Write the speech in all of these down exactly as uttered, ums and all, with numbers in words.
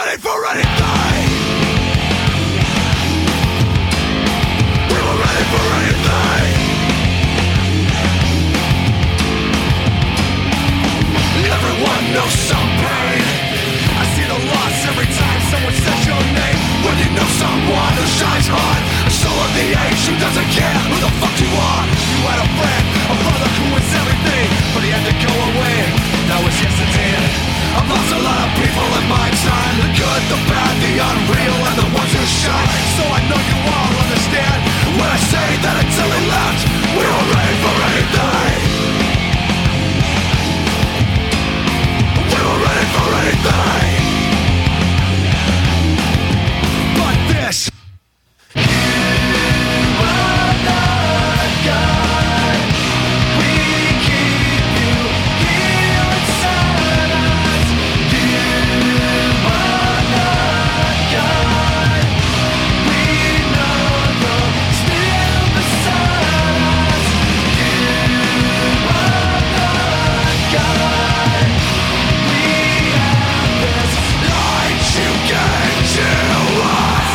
ready for anything. We were ready for anything. Everyone knows some pain. I see the loss every time someone says your name. When you know someone who shines hard, a soul of the age who doesn't care who the fuck you are. You had a friend, a brother who was everything, but he had to go away. That was yesterday. I've lost a lot of people in my time. The good, the bad, the unreal, and the ones who shine. So I know you all understand when I say that until he left, we were ready for anything. We were ready for anything. But this, you are not God. We keep you here inside us. You are not God. We know you're still beside us. You are not God. We have this light you gave to us.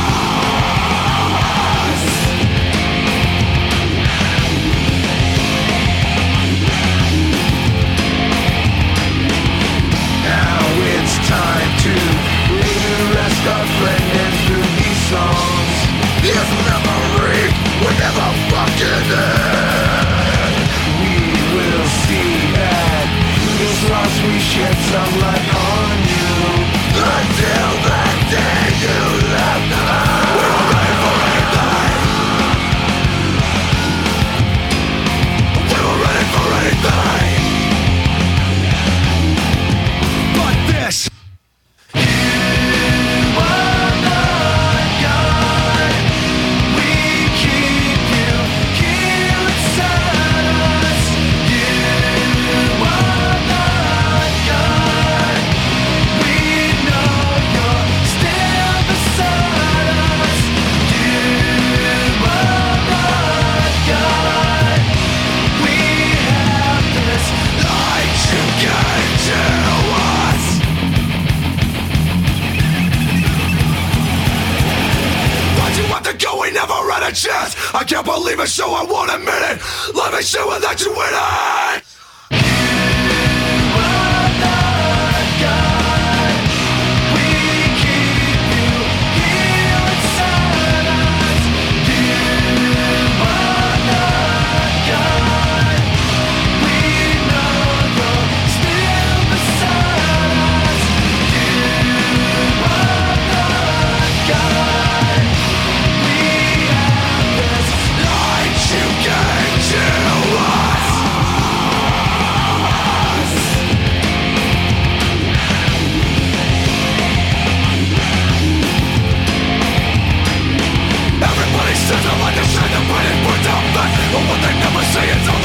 Now it's time to leave the rest our friend and through these songs. His memory will never fucking end. We will see that this loss we shed some light on you. Until that day you left us. We were ready for anything. We were ready for anything. But this, you are not God. We keep you here inside us. You are not God. We know you're still beside us. You are not God. We have this light you gave to us. Why'd you have to go? We never had a chance. I can't believe it, so I won't admit it. Let me see without you win it. You are not God. We keep you here inside us. You are not God. We know you're still beside us. You are not God. We have this light you gave to us. Everybody says I like to shine the bright and put down back, but what they never say is all